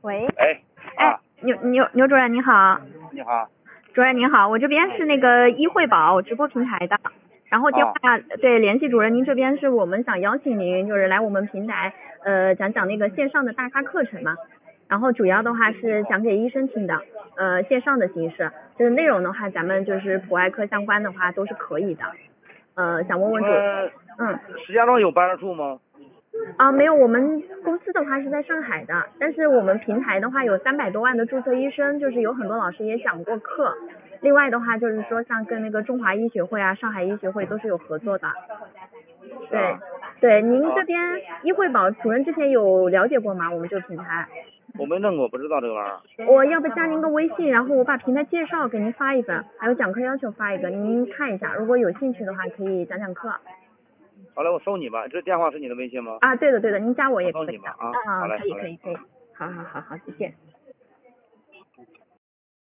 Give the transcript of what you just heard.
喂， 哎， 牛主任你好。 你好。 主任您好，我这边是那个医惠宝直播平台的，然后电话、对联系主任，您这边是我们想邀请您就是来我们平台讲那个线上的大咖课程嘛，然后主要的话是讲给医生听的，线上的形式，就是内容的话咱们就是普外科相关的话都是可以的，想问问主任， 石家庄有办事处吗？ 没有，我们公司的话是在上海的，但是我们平台的话有300多万的注册医生，就是有很多老师也讲过课。另外的话就是说像跟那个中华医学会啊、上海医学会都是有合作的。对，您这边医惠宝主任之前有了解过吗？我们这个平台？ 我没弄过，不知道这个玩意儿。 我要不加您个微信，然后我把平台介绍给您发一份，还有讲课要求发一个，您看一下，如果有兴趣的话可以讲课。 好嘞，我搜你吧，这电话是你的微信吗？ 对的，您加我也可以。 搜你吧好嘞。 可以。好，再见。